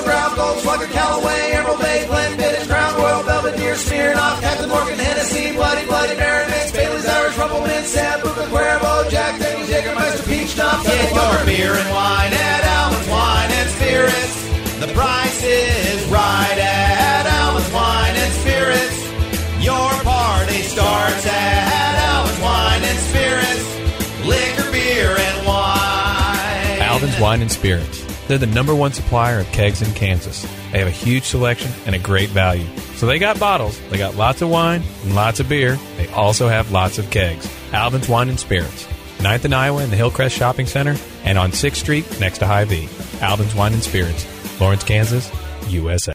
Macallan, Brown, Gold, Slugger, Callaway, Emerald Bay, Glenfiddich, Crown Royal, Belvedere, Smirnoff, Captain Morgan, Hennessy, Bloody Mary, Mix, Bailey's, Irish, Rumble, Mint, Sambuca, Cuervo, Jack Daniels, Jägermeister, Peach, Tom, get your beer and wine at Alvin's Wine and Spirits. The price is right at Alvin's Wine and Spirits. Your party starts at Alvin's Wine and Spirits. Liquor, beer, and wine. Alvin's Wine and Spirits. They're the #1 supplier of kegs in Kansas. They have a huge selection and a great value. So they got bottles, they got lots of wine and lots of beer. They also have lots of kegs. Alvin's Wine and Spirits. 9th and Iowa in the Hillcrest Shopping Center and on 6th Street next to Hy-Vee. Alvin's Wine and Spirits. Lawrence, Kansas, USA.